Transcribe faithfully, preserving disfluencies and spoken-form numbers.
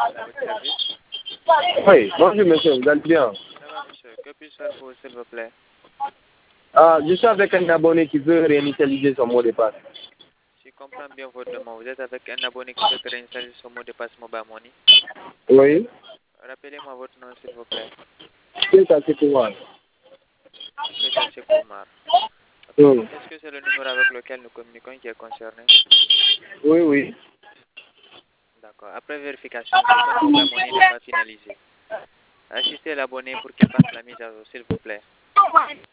À votre service. Oui, bonjour monsieur, vous allez bien? Ça va monsieur, que puis-je faire pour vous s'il vous plaît? Ah, je suis avec un abonné qui veut réinitialiser son mot de passe. Si je comprends bien votre demande, vous êtes avec un abonné qui souhaite réinstaller son mot de passe Mobile Money. Oui, Rappelez-moi votre nom s'il vous plaît. c'est ça, c'est pour moi. Keita Sekoumar. Oui, Est-ce que c'est le numéro avec lequel nous communiquons qui est concerné? oui, oui. D'accord. Après vérification, ce compte Mobile Money n'est pas finalisé. Assistez l'abonné pour qu'il fasse la mise à jour, s'il vous plaît.